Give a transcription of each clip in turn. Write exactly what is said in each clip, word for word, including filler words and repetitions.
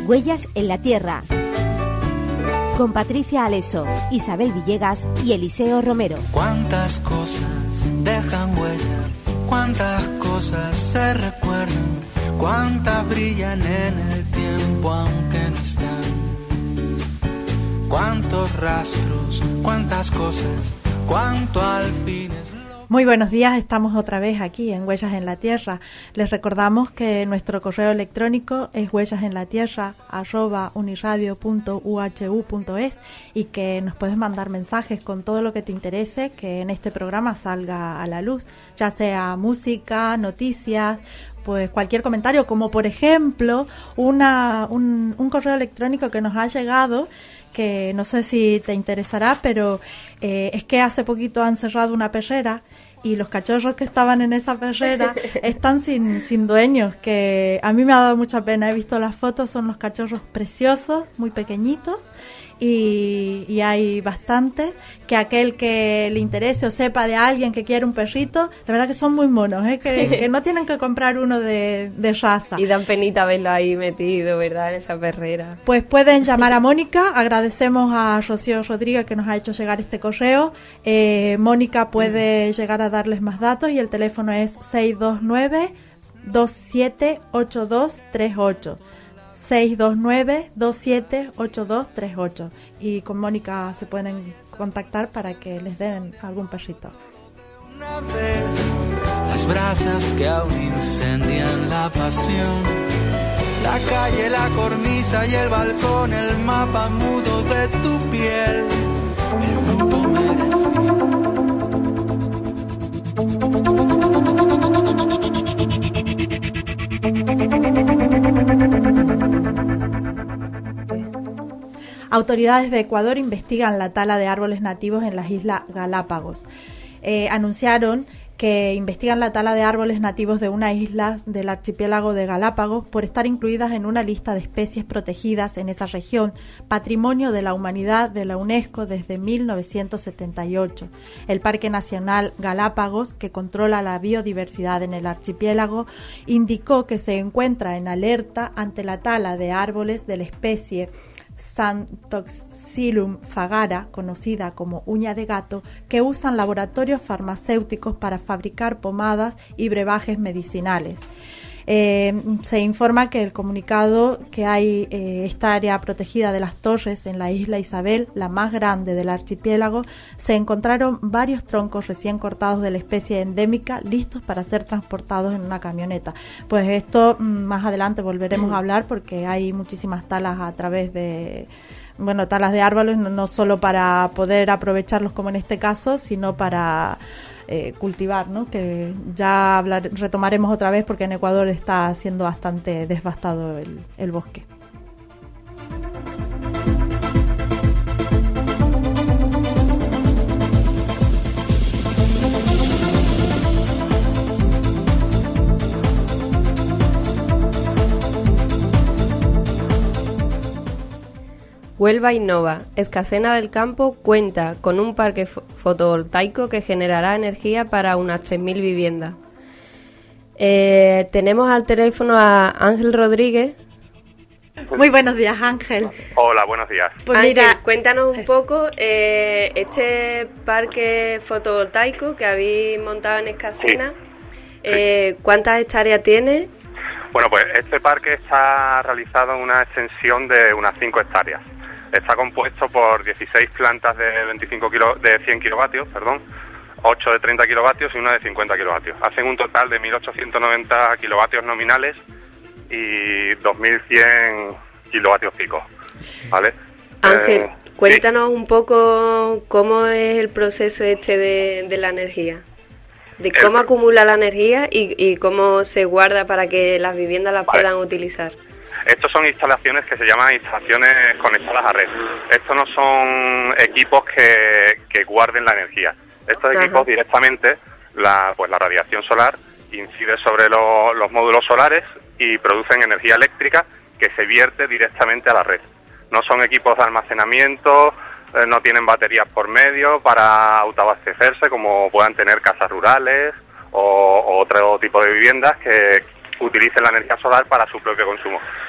Huellas en la Tierra, con Patricia Aleso, Isabel Villegas y Eliseo Romero. Cuántas cosas dejan huella, cuántas cosas se recuerdan, cuántas brillan en el tiempo aunque no están. Cuántos rastros, cuántas cosas, cuánto al fin es. Muy buenos días, estamos otra vez aquí en Huellas en la Tierra. Les recordamos que nuestro correo electrónico es huellasenlatierra arroba uniradio punto u h u punto es y que nos puedes mandar mensajes con todo lo que te interese que en este programa salga a la luz, ya sea música, noticias, pues cualquier comentario, como por ejemplo una, un, un correo electrónico que nos ha llegado, que no sé si te interesará, pero eh, es que hace poquito han cerrado una perrera y los cachorros que estaban en esa perrera están sin, sin dueños, que a mí me ha dado mucha pena. He visto las fotos, son los cachorros preciosos, muy pequeñitos, y, y hay bastantes. Que aquel que le interese o sepa de alguien que quiere un perrito, la verdad que son muy monos, ¿eh? que, que no tienen que comprar uno de, de raza. Y dan penita verlo ahí metido, ¿verdad?, en esa perrera. Pues pueden llamar a Mónica. Agradecemos a Rocío Rodríguez que nos ha hecho llegar este correo. Eh, Mónica puede llegar a darles más datos y el teléfono es seis dos nueve, dos siete ocho dos tres ocho. seis dos nueve, dos siete ocho dos tres ocho. Y con Mónica se pueden contactar para que les den algún perrito. Una vez, las brasas que aún incendian la pasión, la calle, la cornisa y el balcón, el mapa mudo de tu piel, el mundo Autoridades de Ecuador investigan la tala de árboles nativos en las Islas Galápagos. Eh, anunciaron que investigan la tala de árboles nativos de una isla del archipiélago de Galápagos por estar incluidas en una lista de especies protegidas en esa región, Patrimonio de la Humanidad de la UNESCO desde mil novecientos setenta y ocho. El Parque Nacional Galápagos, que controla la biodiversidad en el archipiélago, indicó que se encuentra en alerta ante la tala de árboles de la especie Santoxylum fagara, conocida como uña de gato, que usan laboratorios farmacéuticos para fabricar pomadas y brebajes medicinales. Eh, se informa que el comunicado que hay eh, esta área protegida de las Torres en la isla Isabel, la más grande del archipiélago, se encontraron varios troncos recién cortados de la especie endémica listos para ser transportados en una camioneta. Pues esto más adelante volveremos a hablar porque hay muchísimas talas a través de... Bueno, talas de árboles, no, no solo para poder aprovecharlos como en este caso, sino para eh, cultivar, ¿no? Que ya hablar, retomaremos otra vez porque en Ecuador está siendo bastante devastado el, el bosque. Huelva innova. Escacena del Campo cuenta con un parque fotovoltaico que generará energía para unas tres mil viviendas. Eh, tenemos al teléfono a Ángel Rodríguez. Muy buenos días, Ángel. Hola, buenos días. Pues Ángel, mira, cuéntanos un poco eh, este parque fotovoltaico que habéis montado en Escacena. Sí. Eh, sí. ¿Cuántas hectáreas tiene? Bueno, pues este parque está realizado en una extensión de unas cinco hectáreas. Está compuesto por dieciséis plantas de veinticinco kilo, de cien kilovatios, perdón, ocho de treinta kilovatios y una de cincuenta kilovatios. Hacen un total de mil ochocientos noventa kilovatios nominales y dos mil cien kilovatios pico, ¿vale? Ángel, eh, cuéntanos sí. un poco cómo es el proceso este de, de la energía, de cómo el... acumula la energía y, y cómo se guarda para que las viviendas las vale. puedan utilizar. Estos son instalaciones que se llaman instalaciones conectadas a red. Estos no son equipos que, que guarden la energía. Estos Ajá. equipos directamente, la, pues la radiación solar incide sobre lo, los módulos solares y producen energía eléctrica que se vierte directamente a la red. No son equipos de almacenamiento, eh, no tienen baterías por medio para autoabastecerse como puedan tener casas rurales o, o otro tipo de viviendas que utilicen la energía solar para su propio consumo.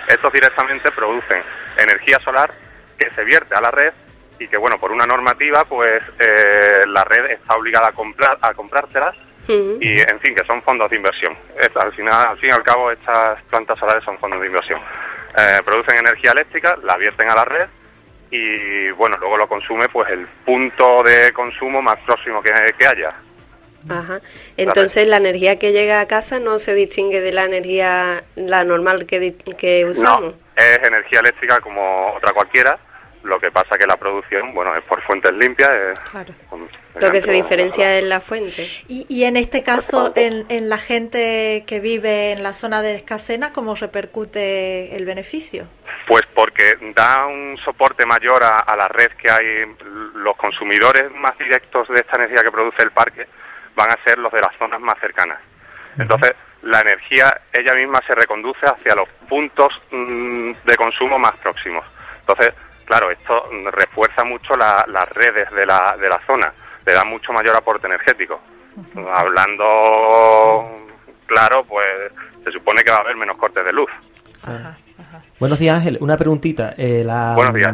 Estos directamente producen energía solar que se vierte a la red y que, bueno, por una normativa, pues eh, la red está obligada a comprar a comprárselas. Uh-huh. Y, en fin, que son fondos de inversión. Esta, al final, al fin y al cabo, estas plantas solares son fondos de inversión. Eh, producen energía eléctrica, la vierten a la red y, bueno, luego lo consume, pues, el punto de consumo más próximo que, que haya. Ajá. Entonces, la, la energía que llega a casa no se distingue de la energía, la normal que, que usamos. No, es energía eléctrica como otra cualquiera. Lo que pasa que la producción, bueno, es por fuentes limpias. Es, claro. Con, lo que se diferencia es la fuente. Y, y en este caso, en, en la gente que vive en la zona de Escacena, ¿cómo repercute el beneficio? Pues porque da un soporte mayor a, a la red que hay. Los consumidores más directos de esta energía que produce el parque van a ser los de las zonas más cercanas. Entonces, la energía ella misma se reconduce hacia los puntos mmm, de consumo más próximos. Entonces, claro, esto refuerza mucho la, las redes de la, de la zona, le da mucho mayor aporte energético. Uh-huh. Hablando claro, pues se supone que va a haber menos cortes de luz. Ajá, ajá. Buenos días, Ángel. Una preguntita. Eh, la, Buenos días.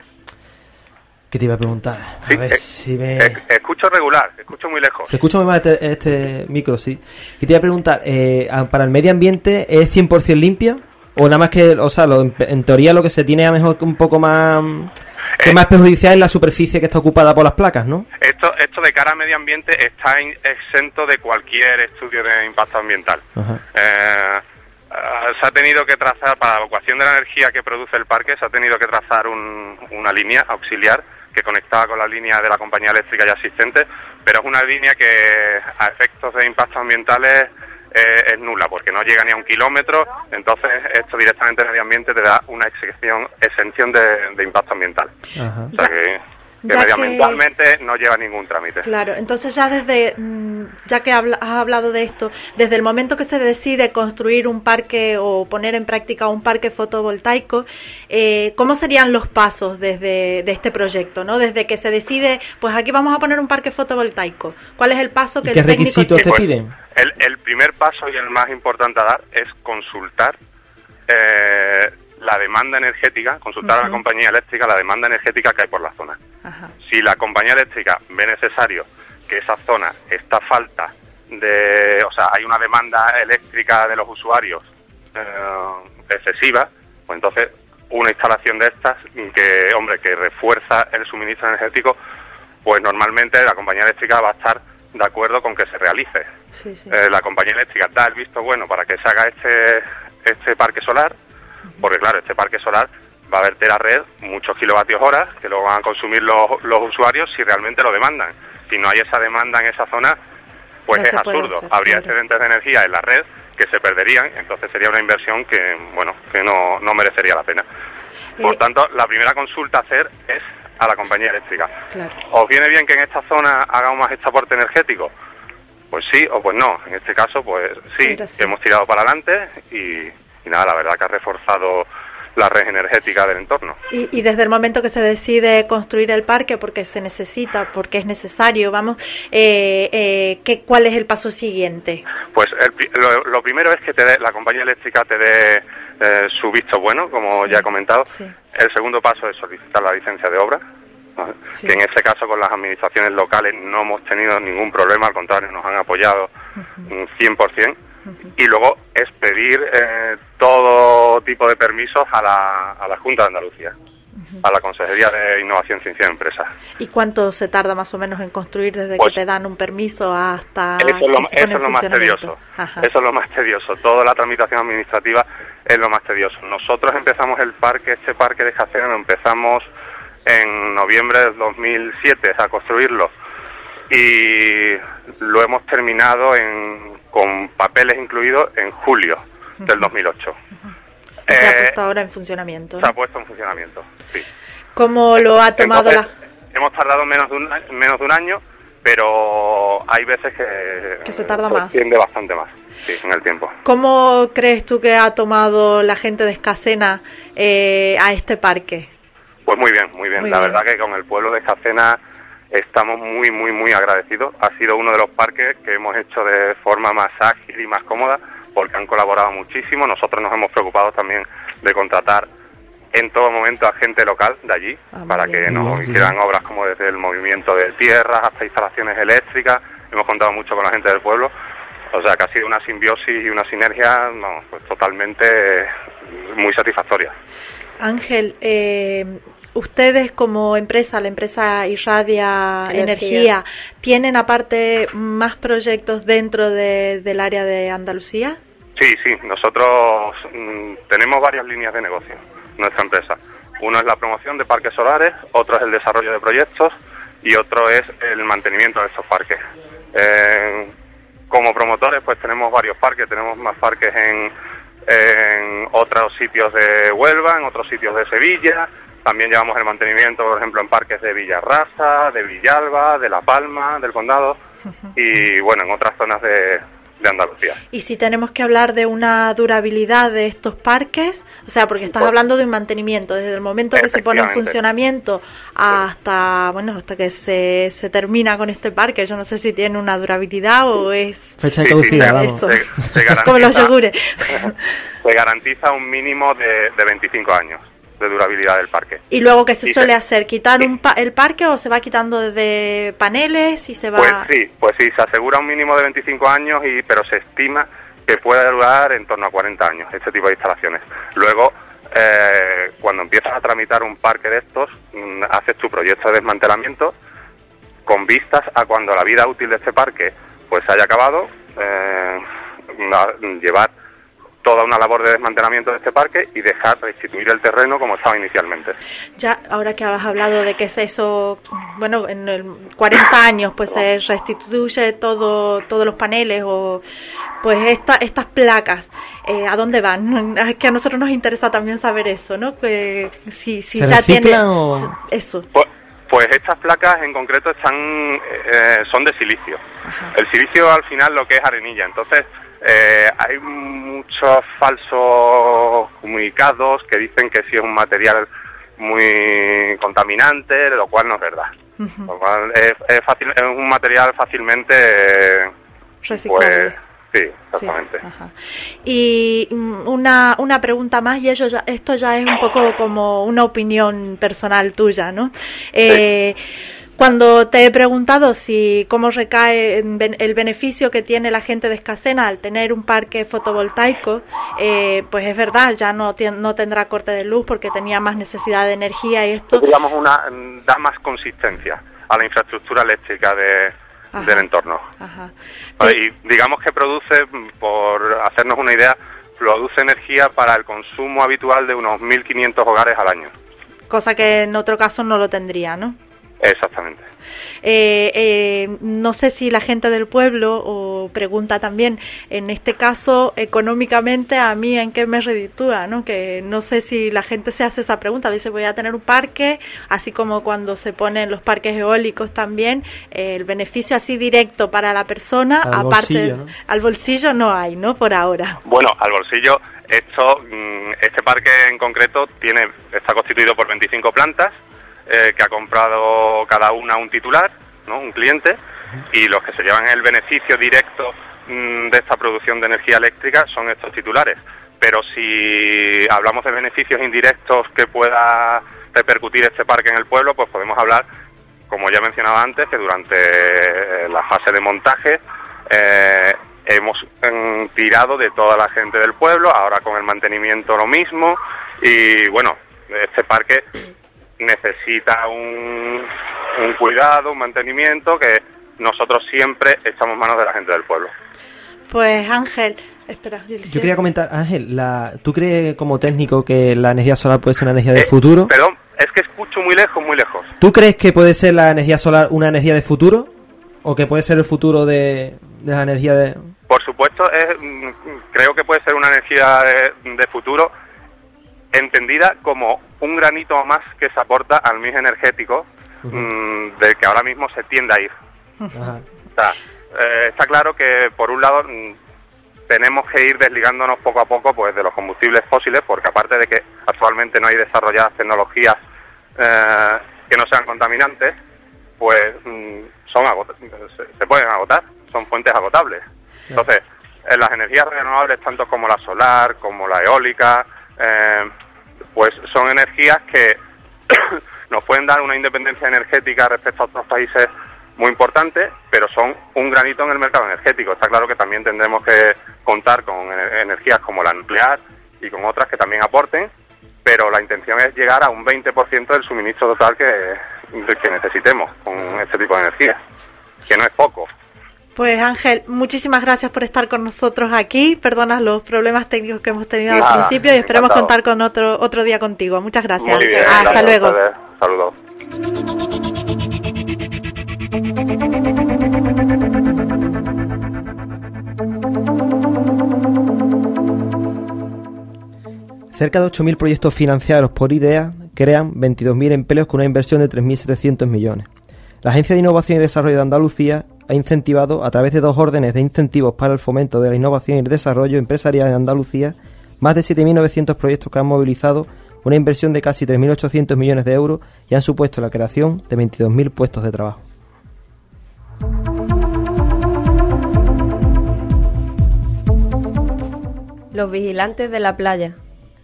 ¿Qué te iba a preguntar? A sí, ver eh, si me... eh, escucho regular, escucho muy lejos. Se escucha muy mal este, este micro, sí. ¿Qué te iba a preguntar? Eh, ¿Para el medio ambiente es cien por ciento limpio? O nada más que, o sea, lo, en, en teoría lo que se tiene a mejor un poco más... que eh, más perjudicial es la superficie que está ocupada por las placas, ¿no? Esto esto de cara al medio ambiente está in, exento de cualquier estudio de impacto ambiental. Eh, uh, se ha tenido que trazar, para la evacuación de la energía que produce el parque, se ha tenido que trazar un, una línea auxiliar que conectaba con la línea de la compañía eléctrica ya existente, pero es una línea que a efectos de impactos ambientales eh, es nula, porque no llega ni a un kilómetro. Entonces esto directamente en el medio ambiente te da una exención, exención de, de impacto ambiental. Ajá. O sea que, que medioambientalmente que... no lleva ningún trámite. Claro, entonces ya desde, ya que habla, has hablado de esto, desde el momento que se decide construir un parque o poner en práctica un parque fotovoltaico, eh, ¿cómo serían los pasos desde de este proyecto, ¿no? Desde que se decide, pues aquí vamos a poner un parque fotovoltaico, ¿cuál es el paso que ¿Qué el requisitos técnico... te piden? El, el primer paso y el más importante a dar es consultar eh, la demanda energética, consultar uh-huh. a la compañía eléctrica la demanda energética que hay por la zona. Uh-huh. Si la compañía eléctrica ve necesario que esa zona está a falta de, o sea, hay una demanda eléctrica de los usuarios eh, excesiva, pues entonces una instalación de estas que, hombre, que refuerza el suministro energético, pues normalmente la compañía eléctrica va a estar de acuerdo con que se realice. Sí, sí. Eh, la compañía eléctrica da el visto bueno para que se haga este este parque solar, porque claro, este parque solar va a verter a red muchos kilovatios hora que lo van a consumir los, los usuarios si realmente lo demandan. Si no hay esa demanda en esa zona, pues no es absurdo. Hacer, Habría claro. excedentes de energía en la red que se perderían, entonces sería una inversión que, bueno, que no, no merecería la pena. Por eh, tanto, la primera consulta a hacer es a la compañía eléctrica. Claro. ¿Os viene bien que en esta zona hagamos más este aporte energético? Pues sí o pues no. En este caso, pues sí, sí. hemos tirado para adelante y, y nada, la verdad que ha reforzado la red energética del entorno. Y, y desde el momento que se decide construir el parque, porque se necesita, porque es necesario, vamos, eh, eh, ¿qué, ¿cuál es el paso siguiente? Pues el, lo, lo primero es que te dé, la compañía eléctrica te dé eh, su visto bueno, como sí, ya he comentado. Sí. El segundo paso es solicitar la licencia de obra, ¿vale? Sí. Que en ese caso con las administraciones locales no hemos tenido ningún problema, al contrario, nos han apoyado uh-huh. un cien por ciento. Uh-huh. Y luego es pedir eh, todo tipo de permisos a la, a la Junta de Andalucía, uh-huh. a la Consejería de Innovación, Ciencia y Empresas. ¿Y cuánto se tarda más o menos en construir desde pues, que te dan un permiso hasta eso es lo, eso es lo más tedioso. Ajá. Eso es lo más tedioso. Toda la tramitación administrativa es lo más tedioso. Nosotros empezamos el parque, este parque de Escacena, lo empezamos en noviembre del dos mil siete a construirlo y lo hemos terminado en con papeles incluidos en julio uh-huh. del dos mil ocho. Uh-huh. Eh, se ha puesto ahora en funcionamiento, ¿no? Se ha puesto en funcionamiento, sí. ¿Cómo lo ha tomado Entonces, la...? Hemos tardado menos de un menos de un año, pero hay veces que... Que se tarda más. Tiende bastante más, sí, en el tiempo. ¿Cómo crees tú que ha tomado la gente de Escacena eh, a este parque? Pues muy bien, muy bien. Muy la bien. verdad que con el pueblo de Escacena estamos muy, muy, muy agradecidos. Ha sido uno de los parques que hemos hecho de forma más ágil y más cómoda, porque han colaborado muchísimo. Nosotros nos hemos preocupado también de contratar en todo momento a gente local de allí, ah, para bien, que nos bien, hicieran sí. obras como desde el movimiento de tierras hasta instalaciones eléctricas. Hemos contado mucho con la gente del pueblo, o sea que ha sido una simbiosis y una sinergia no, pues totalmente muy satisfactoria. Ángel, eh, ustedes como empresa, la empresa Irradia Energía, Energía ¿tienen aparte más proyectos dentro de, del área de Andalucía? Sí, sí, nosotros mm, tenemos varias líneas de negocio, nuestra empresa. Uno es la promoción de parques solares, otro es el desarrollo de proyectos y otro es el mantenimiento de estos parques. Eh, como promotores pues tenemos varios parques, tenemos más parques en, en otros sitios de Huelva, en otros sitios de Sevilla. También llevamos el mantenimiento, por ejemplo, en parques de Villarrasa, de Villalba, de La Palma, del Condado y, bueno, en otras zonas de, de Andalucía. Y si tenemos que hablar de una durabilidad de estos parques, o sea, porque estás pues, hablando de un mantenimiento, desde el momento que se pone en funcionamiento hasta, sí. bueno, hasta que se, se termina con este parque, yo no sé si tiene una durabilidad o es... Fecha de caducidad, vamos. Se, se garantiza, como los yogures. Se garantiza un mínimo de, de veinticinco años de durabilidad del parque. ¿Y luego qué se y suele se, hacer? ¿Quitar sí. un pa el parque o se va quitando desde paneles y se va...? Pues sí, pues sí, se asegura un mínimo de veinticinco años, y pero se estima que puede durar en torno a cuarenta años este tipo de instalaciones. Luego, eh, cuando empiezas a tramitar un parque de estos, mmm, haces tu proyecto de desmantelamiento con vistas a cuando la vida útil de este parque pues haya acabado, eh, llevar toda una labor de desmantelamiento de este parque y dejar restituir el terreno como estaba inicialmente. Ya, ahora que has hablado de que es eso, bueno, en el cuarenta años pues se restituye todo, todos los paneles o pues esta, estas placas, eh, ¿a dónde van? Es que a nosotros nos interesa también saber eso, ¿no? Que si, si ya tiene o... eso. Pues, pues estas placas en concreto están, eh, son de silicio. Ajá. El silicio al final lo que es arenilla, entonces Eh, hay muchos falsos comunicados que dicen que sí es un material muy contaminante, lo cual no es verdad. Uh-huh. Lo cual es, es, fácil, es un material fácilmente reciclable. Pues, sí, exactamente. Sí, ajá. Y una, una pregunta más, y ello ya, esto ya es un poco como una opinión personal tuya, ¿no? Eh, sí. Cuando te he preguntado si cómo recae el beneficio que tiene la gente de Escacena al tener un parque fotovoltaico, eh, pues es verdad, ya no, no tendrá corte de luz porque tenía más necesidad de energía y esto... Digamos, una, da más consistencia a la infraestructura eléctrica de, ajá, del entorno. Ajá. Y digamos que produce, por hacernos una idea, produce energía para el consumo habitual de unos mil quinientos hogares al año. Cosa que en otro caso no lo tendría, ¿no? Exactamente. Eh, eh, no sé si la gente del pueblo o pregunta también, en este caso económicamente a mí en qué me reditúa, ¿no? Que no sé si la gente se hace esa pregunta, dice voy a tener un parque, así como cuando se ponen los parques eólicos también, eh, el beneficio así directo para la persona, al aparte bolsillo, ¿no? Al bolsillo no hay, ¿no? Por ahora. Bueno, al bolsillo, esto, este parque en concreto tiene, está constituido por veinticinco plantas. Eh, que ha comprado cada una un titular, ¿no? Un cliente, y los que se llevan el beneficio directo mmm, de esta producción de energía eléctrica son estos titulares. Pero si hablamos de beneficios indirectos que pueda repercutir este parque en el pueblo, pues podemos hablar, como ya mencionaba antes, que durante la fase de montaje eh, hemos eh, tirado de toda la gente del pueblo, ahora con el mantenimiento lo mismo, y bueno, este parque necesita un, un cuidado, un mantenimiento que nosotros siempre echamos manos de la gente del pueblo. Pues Ángel, espera. Yo quería comentar, Ángel, la, ¿tú crees como técnico que la energía solar puede ser una energía de eh, futuro? Perdón, es que escucho muy lejos, muy lejos. ¿Tú crees que puede ser la energía solar una energía de futuro? ¿O que puede ser el futuro de, de la energía de...? Por supuesto, es, creo que puede ser una energía de, de futuro, entendida como un granito más que se aporta al mix energético, uh-huh, mmm, del que ahora mismo se tiende a ir. Uh-huh. O sea, eh, está claro que por un lado mmm, tenemos que ir desligándonos poco a poco pues de los combustibles fósiles, porque aparte de que actualmente no hay desarrolladas tecnologías eh, que no sean contaminantes, pues mmm, son agot- se, se pueden agotar, son fuentes agotables. Yeah. Entonces, en las energías renovables, tanto como la solar, como la eólica, eh, pues son energías que nos pueden dar una independencia energética respecto a otros países muy importante, pero son un granito en el mercado energético. Está claro que también tendremos que contar con energías como la nuclear y con otras que también aporten, pero la intención es llegar a un veinte por ciento del suministro total que, que necesitemos con este tipo de energía, que no es poco. Pues Ángel, muchísimas gracias por estar con nosotros aquí. Perdona los problemas técnicos que hemos tenido Nada, al principio y esperamos encantado. contar con otro otro día contigo. Muchas gracias. Muy bien, Hasta gracias luego. a ustedes. Saludos. Cerca de ocho mil proyectos financiados por IDEA crean veintidós mil empleos con una inversión de tres mil setecientos millones. La Agencia de Innovación y Desarrollo de Andalucía ha incentivado, a través de dos órdenes de incentivos para el fomento de la innovación y el desarrollo empresarial en Andalucía, más de siete mil novecientos proyectos que han movilizado una inversión de casi tres mil ochocientos millones de euros y han supuesto la creación de veintidós mil puestos de trabajo. Los vigilantes de la playa.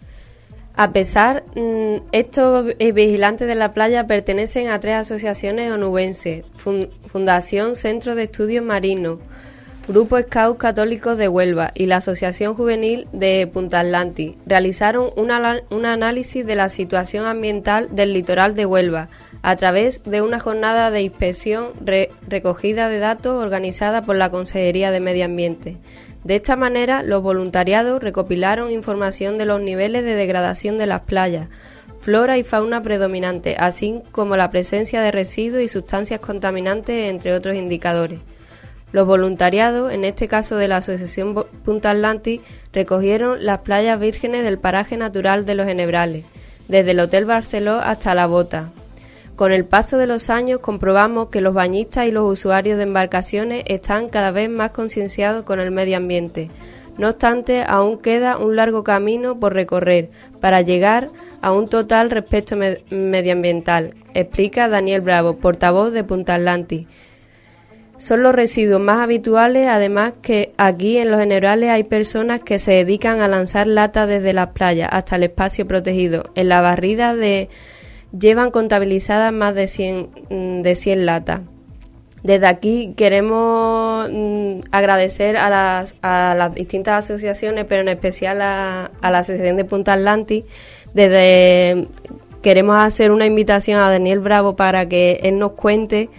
A pesar, mmm, estos vigilantes de la playa pertenecen a tres asociaciones onubenses: Fund- Fundación Centro de Estudios Marinos, Grupo Scout Católicos de Huelva y la Asociación Juvenil de Punta Atlanti. Realizaron una, un análisis de la situación ambiental del litoral de Huelva a través de una jornada de inspección re, recogida de datos organizada por la Consejería de Medio Ambiente. De esta manera, los voluntariados recopilaron información de los niveles de degradación de las playas, flora y fauna predominante, así como la presencia de residuos y sustancias contaminantes, entre otros indicadores. Los voluntariados, en este caso de la Asociación Punta Atlanti, recogieron las playas vírgenes del paraje natural de los Enebrales, desde el Hotel Barceló hasta La Bota. Con el paso de los años comprobamos que los bañistas y los usuarios de embarcaciones están cada vez más concienciados con el medio ambiente. No obstante, aún queda un largo camino por recorrer para llegar a un total respeto med- medioambiental, explica Daniel Bravo, portavoz de Punta Atlanti. Son los residuos más habituales, además que aquí en los Enebrales hay personas que se dedican a lanzar latas desde las playas hasta el espacio protegido. En la barrida de llevan contabilizadas más de cien, de cien latas. Desde aquí queremos mm, agradecer a las, a las distintas asociaciones, pero en especial a, a la Asociación de Punta Atlanti. Desde queremos hacer una invitación a Daniel Bravo para que él nos cuente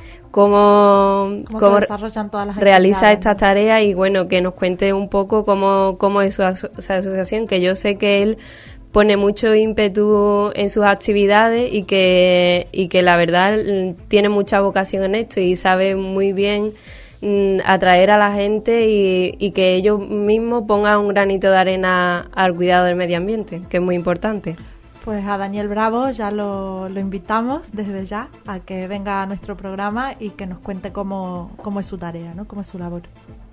cómo, cómo, cómo se desarrollan todas las realiza estas ¿no? tareas y bueno, que nos cuente un poco cómo, cómo es su, aso- su asociación, que yo sé que él pone mucho ímpetu en sus actividades y que y que la verdad tiene mucha vocación en esto y sabe muy bien mm, atraer a la gente y, y que ellos mismos pongan un granito de arena al cuidado del medio ambiente, que es muy importante. Pues a Daniel Bravo ya lo, lo invitamos desde ya a que venga a nuestro programa y que nos cuente cómo, cómo es su tarea, ¿no? Cómo es su labor.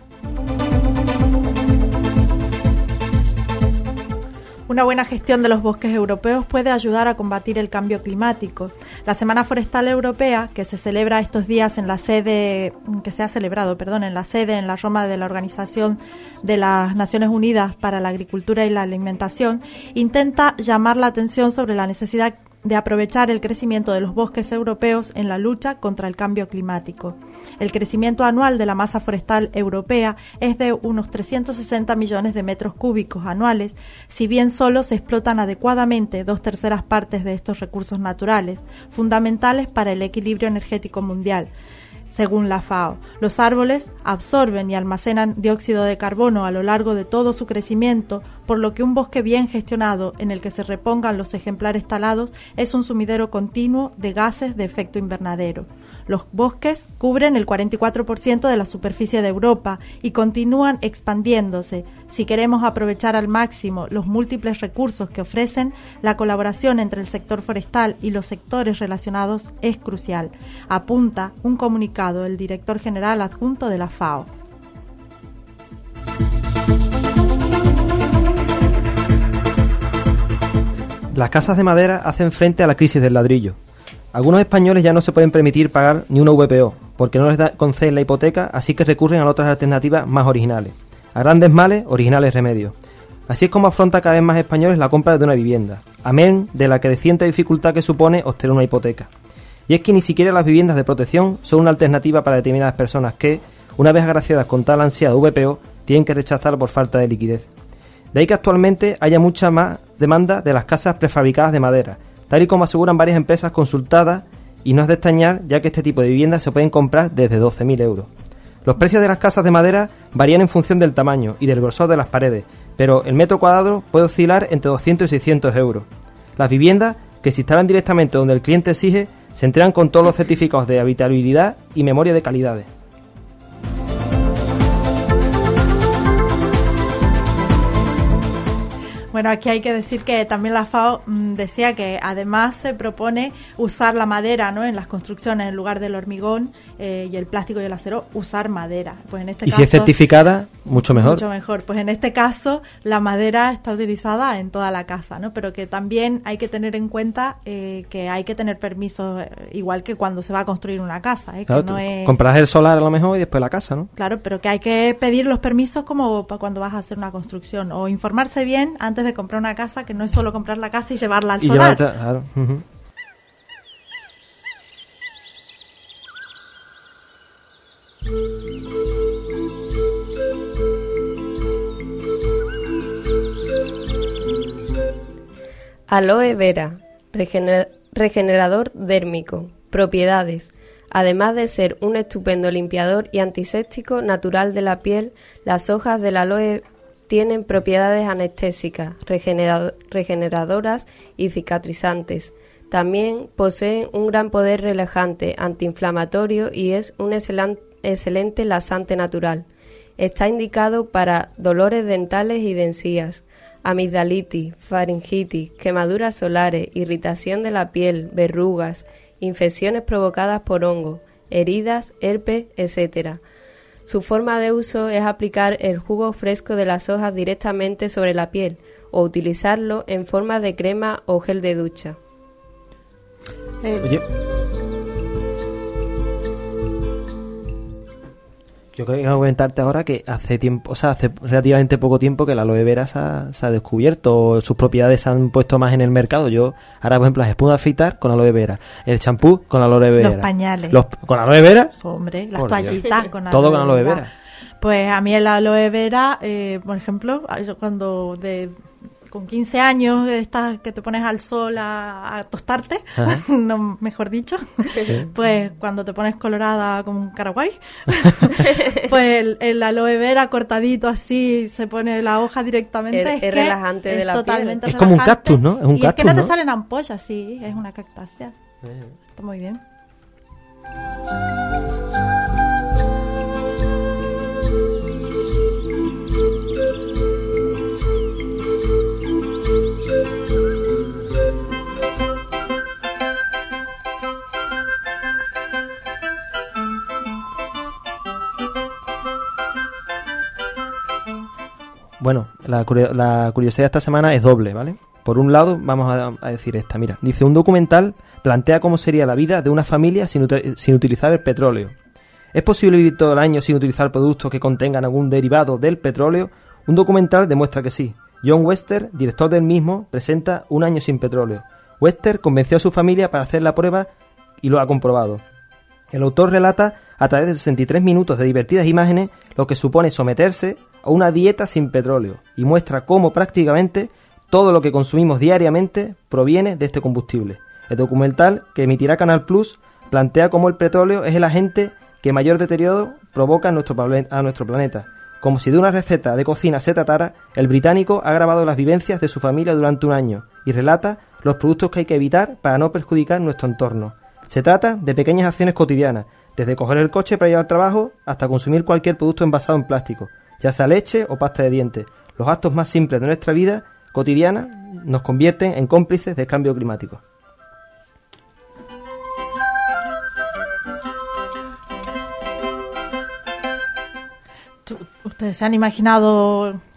Una buena gestión de los bosques europeos puede ayudar a combatir el cambio climático. La Semana Forestal Europea, que se celebra estos días en la sede, que se ha celebrado, perdón, en la sede en la Roma de la Organización de las Naciones Unidas para la Agricultura y la Alimentación, intenta llamar la atención sobre la necesidad de aprovechar el crecimiento de los bosques europeos en la lucha contra el cambio climático. El crecimiento anual de la masa forestal europea es de unos trescientos sesenta millones de metros cúbicos anuales, si bien solo se explotan adecuadamente dos terceras partes de estos recursos naturales, fundamentales para el equilibrio energético mundial. Según la FAO, los árboles absorben y almacenan dióxido de carbono a lo largo de todo su crecimiento, por lo que un bosque bien gestionado en el que se repongan los ejemplares talados es un sumidero continuo de gases de efecto invernadero. Los bosques cubren el cuarenta y cuatro por ciento de la superficie de Europa y continúan expandiéndose. Si queremos aprovechar al máximo los múltiples recursos que ofrecen, la colaboración entre el sector forestal y los sectores relacionados es crucial, apunta un comunicado del director general adjunto de la FAO. Las casas de madera hacen frente a la crisis del ladrillo. Algunos españoles ya no se pueden permitir pagar ni una V P O, porque no les da, conceden la hipoteca, así que recurren a otras alternativas más originales. A grandes males, originales remedios. Así es como afronta cada vez más españoles la compra de una vivienda, amén de la creciente dificultad que supone obtener una hipoteca. Y es que ni siquiera las viviendas de protección son una alternativa para determinadas personas que, una vez agraciadas con tal ansiada V P O, tienen que rechazarla por falta de liquidez. De ahí que actualmente haya mucha más demanda de las casas prefabricadas de madera, tal y como aseguran varias empresas consultadas, y no es de extrañar ya que este tipo de viviendas se pueden comprar desde doce mil euros. Los precios de las casas de madera varían en función del tamaño y del grosor de las paredes, pero el metro cuadrado puede oscilar entre doscientos y seiscientos euros. Las viviendas, que se instalan directamente donde el cliente exige, se entregan con todos los certificados de habitabilidad y memoria de calidades. Bueno, aquí hay que decir que también la FAO mmm, decía que además se propone usar la madera, ¿no?, en las construcciones en lugar del hormigón eh, y el plástico y el acero, usar madera. Pues en este y caso, si es certificada, mucho mejor. Mucho mejor. Pues en este caso la madera está utilizada en toda la casa, ¿no? Pero que también hay que tener en cuenta eh, que hay que tener permisos, eh, igual que cuando se va a construir una casa. ¿eh? Claro, que no es... Comprarás el solar a lo mejor y después la casa, ¿no? Claro, pero que hay que pedir los permisos como para cuando vas a hacer una construcción o informarse bien antes de comprar una casa, que no es solo comprar la casa y llevarla al y solar. Llevarte, claro. Uh-huh. Aloe vera, regener- regenerador dérmico. Propiedades. Además de ser un estupendo limpiador y antiséptico natural de la piel, las hojas del aloe tienen propiedades anestésicas, regenerado- regeneradoras y cicatrizantes. También poseen un gran poder relajante, antiinflamatorio y es un excelan- excelente laxante natural. Está indicado para dolores dentales y de encías, amigdalitis, faringitis, quemaduras solares, irritación de la piel, verrugas, infecciones provocadas por hongos, heridas, herpes, etcétera. Su forma de uso es aplicar el jugo fresco de las hojas directamente sobre la piel o utilizarlo en forma de crema o gel de ducha. Eh, Oye, yo creo que comentarte ahora que hace tiempo, o sea, hace relativamente poco tiempo que la aloe vera se ha, se ha descubierto, sus propiedades se han puesto más en el mercado. Yo ahora, por ejemplo, las espumas de afeitar con aloe vera, el champú con aloe vera, los pañales los, con aloe vera, hombre, las por toallitas Dios. con aloe Todo con aloe vera. Pues a mí el aloe vera, eh, por ejemplo, yo cuando de con quince años estás que te pones al sol a, a tostarte, no, mejor dicho, sí. Pues cuando te pones colorada como un Paraguay, pues el, el aloe vera cortadito así, se pone la hoja directamente. Es, es, es que relajante es de la totalmente piel. Es relajante. como un cactus, ¿no? Es un y cactus, es que no, ¿no? te salen ampollas, sí, es una cactácea. Sí. Está muy bien. Bueno, la, curio- la curiosidad de esta semana es doble, ¿vale? Por un lado, vamos a, a decir esta, mira, dice, un documental plantea cómo sería la vida de una familia sin, uti- sin utilizar el petróleo. ¿Es posible vivir todo el año sin utilizar productos que contengan algún derivado del petróleo? Un documental demuestra que sí. John Wester, director del mismo, presenta Un año sin petróleo. Wester convenció a su familia para hacer la prueba y lo ha comprobado. El autor relata, a través de sesenta y tres minutos de divertidas imágenes, lo que supone someterse a una dieta sin petróleo y muestra cómo prácticamente todo lo que consumimos diariamente proviene de este combustible. El documental, que emitirá Canal Plus, plantea cómo el petróleo es el agente que mayor deterioro provoca en nuestro, a nuestro planeta. Como si de una receta de cocina se tratara, el británico ha grabado las vivencias de su familia durante un año y relata los productos que hay que evitar para no perjudicar nuestro entorno. Se trata de pequeñas acciones cotidianas, desde coger el coche para ir al trabajo hasta consumir cualquier producto envasado en plástico, ya sea leche o pasta de dientes. Los actos más simples de nuestra vida cotidiana nos convierten en cómplices del cambio climático. ¿Ustedes se han imaginado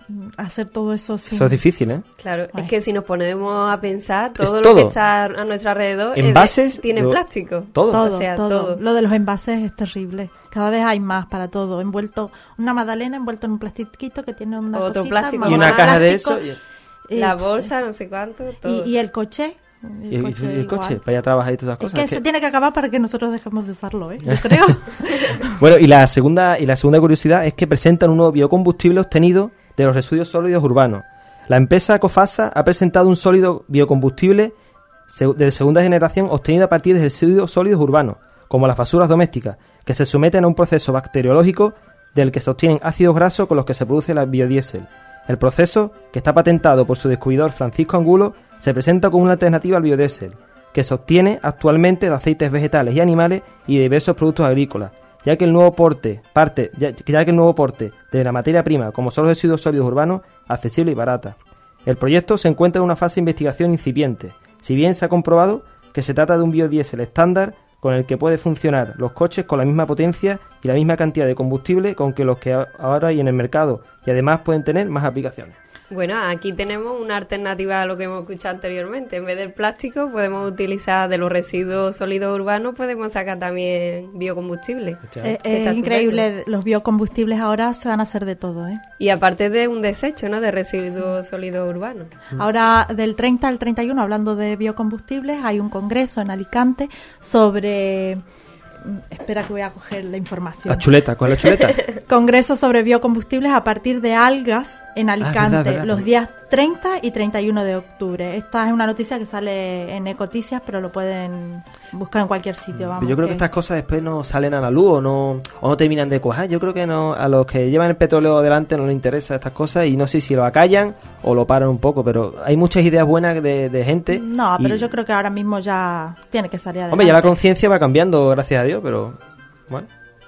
hacer todo eso sin... Eso es difícil, ¿eh? Claro, Ay. es que si nos ponemos a pensar, todo Es lo todo. que está a nuestro alrededor es de- Envases, tiene lo- plástico. Todo. Todo, O sea, todo. todo. Lo de los envases es terrible. Cada vez hay más para todo. Envuelto, una magdalena envuelto en un plastiquito que tiene una Otro cosita, plástico. más Y una otro caja de plástico, eso. Y, eh, La bolsa, no sé cuánto, todo. y, y el coche. y- y el igual. coche, para ir a trabajar y todas esas Es cosas. que que- se tiene que acabar para que nosotros dejemos de usarlo, ¿eh? Yo creo. Bueno, y la segunda y la segunda curiosidad es que presentan un nuevo biocombustible obtenido de los residuos sólidos urbanos. La empresa Cofasa ha presentado un sólido biocombustible se- de segunda generación obtenido a partir de residuos sólidos urbanos, como las basuras domésticas, que se someten a un proceso bacteriológico del que se obtienen ácidos grasos con los que se produce la biodiesel. El proceso, que está patentado por su descubridor Francisco Angulo, se presenta como una alternativa al biodiesel, que se obtiene actualmente de aceites vegetales y animales y de diversos productos agrícolas, ya que el nuevo porte, parte, ya, ya que el nuevo porte de la materia prima, como son los residuos sólidos urbanos, accesible y barata. El proyecto se encuentra en una fase de investigación incipiente, si bien se ha comprobado que se trata de un biodiesel estándar con el que puede funcionar los coches con la misma potencia y la misma cantidad de combustible con que los que a- ahora hay en el mercado, y además pueden tener más aplicaciones. Bueno, aquí tenemos una alternativa a lo que hemos escuchado anteriormente. En vez del plástico podemos utilizar de los residuos sólidos urbanos, podemos sacar también biocombustible. Eh, Que está es increíble. estupendo. Los biocombustibles ahora se van a hacer de todo, ¿eh? Y aparte de un desecho, ¿no?, de residuos sólidos urbanos. Ahora, del treinta al treinta y uno, hablando de biocombustibles, hay un congreso en Alicante sobre... Espera que voy a coger la información. La chuleta, ¿cuál es la chuleta? Congreso sobre biocombustibles a partir de algas en Alicante, verdad, verdad. los días treinta y treinta y uno de octubre. Esta es una noticia que sale en Ecoticias, pero lo pueden buscar en cualquier sitio. Vamos, Yo creo que estas cosas después no salen a la luz o no, o no terminan de cuajar. Yo creo que no, a los que llevan el petróleo delante no les interesa estas cosas y no sé si lo acallan o lo paran un poco, pero hay muchas ideas buenas de, de gente. No, pero y- yo creo que ahora mismo ya tiene que salir adelante. Hombre, ya la conciencia va cambiando, gracias a Dios, pero bueno.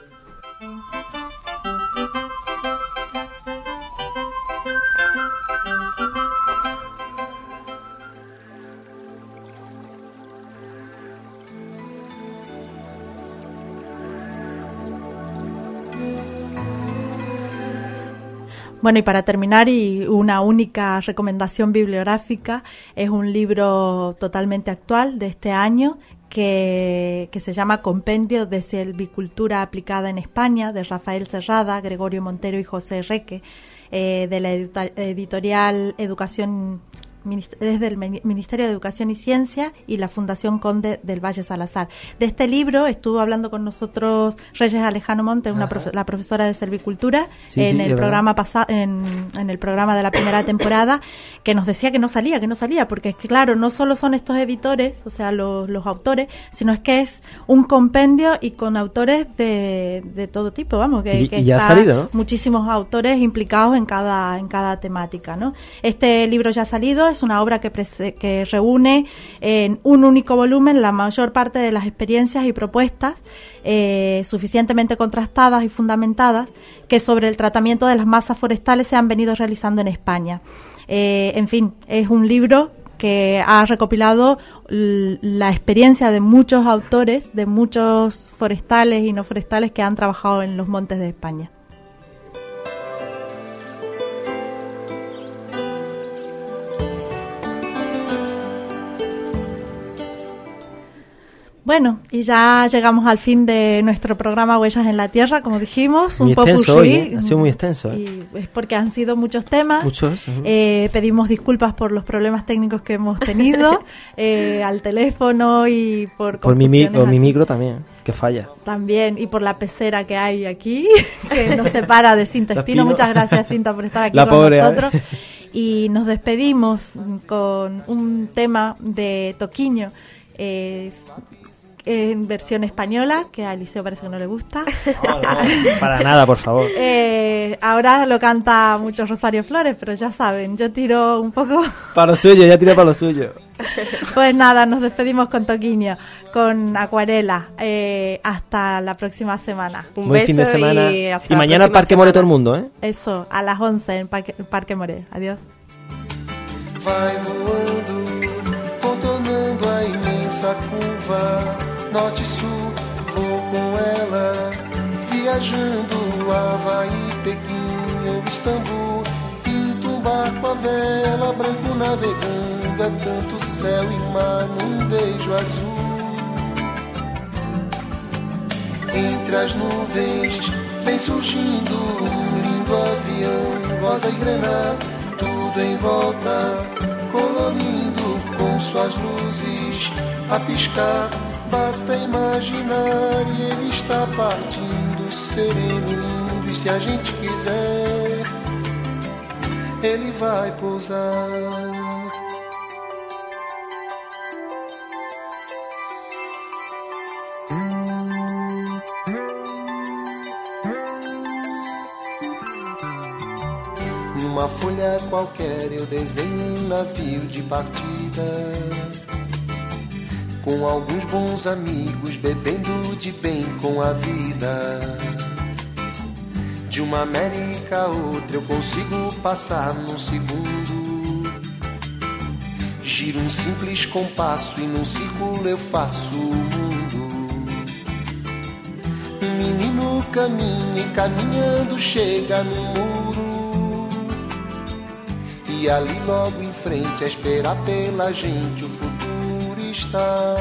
Bueno, y para terminar, y una única recomendación bibliográfica, es un libro totalmente actual de este año que, que se llama Compendio de Silvicultura aplicada en España, de Rafael Serrada, Gregorio Montero y José Reque, eh, de la edita- editorial Educación, Minist- desde el Mini- Ministerio de Educación y Ciencia y la Fundación Conde del Valle Salazar. De este libro estuvo hablando con nosotros Reyes Alejano Monte, una profe- la profesora de Silvicultura, Sí, en sí, el es programa pasa- en, en el programa de la primera temporada, que nos decía que no salía, que no salía, porque es que claro, no solo son estos editores, o sea, los, los autores, sino es que es un compendio y con autores de, de todo tipo, vamos, que, Y- que y ya ha está salido, ¿no? muchísimos autores implicados en cada en cada temática, ¿no? Este libro ya ha salido, es una obra que, prese- que reúne en un único volumen la mayor parte de las experiencias y propuestas eh, suficientemente contrastadas y fundamentadas que sobre el tratamiento de las masas forestales se han venido realizando en España. Eh, en fin, es un libro que ha recopilado l- la experiencia de muchos autores, de muchos forestales y no forestales que han trabajado en los montes de España. Bueno, y ya llegamos al fin de nuestro programa Huellas en la Tierra, como dijimos, Muy un poco extenso hoy, ¿eh? Ha sido muy extenso, ¿eh? Y es porque han sido muchos temas. Muchos, ujú. Eh, pedimos disculpas por los problemas técnicos que hemos tenido eh, al teléfono y por Por mi, mi- confusiones por mi así. micro también, que falla. También, y por la pecera que hay aquí, que nos separa de Cinta La Espino. Espino. Muchas gracias, Cinta, por estar aquí La con pobre, ¿eh? nosotros. Y nos despedimos con un tema de Toquiño, eh, en versión española, que a Eliseo parece que no le gusta. Para nada, por favor. Eh, ahora lo canta mucho Rosario Flores, pero ya saben, yo tiro un poco... Para lo suyo, ya tiré para lo suyo. Pues nada, nos despedimos con Toquiño, con Acuarela. Eh, hasta la próxima semana. Un Buen beso fin de semana. y Y, hasta la mañana próxima Parque More semana. todo el mundo, ¿eh? Eso, a las once en Parque, Parque Moré. Adiós. Vai voando, contornando a imensa curva, norte e sul, vou com ela, viajando Havaí, Pequim ou Istambul, vela, branco navegando, é tanto céu e mar num beijo azul. Entre as nuvens vem surgindo um lindo avião, rosa e granada, tudo em volta, colorindo com suas luzes a piscar. Basta imaginar e ele está partindo, sereno, lindo, e se a gente quiser, ele vai pousar. Numa folha qualquer eu desenho um navio de partida, com alguns bons amigos bebendo de bem com a vida. De uma América a outra eu consigo passar num segundo. Giro um simples compasso e num círculo eu faço o mundo. Um menino caminha e caminhando chega no muro, e ali logo em frente a esperar pela gente o futuro está.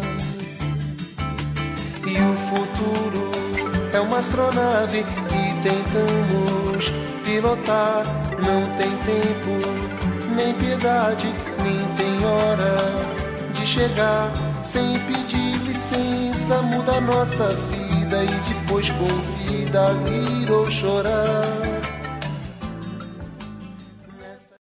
E o futuro é uma astronave que tentamos pilotar. Não tem tempo, nem piedade, nem tem hora de chegar. Sem pedir licença muda a nossa vida e depois convida a rir ou chorar.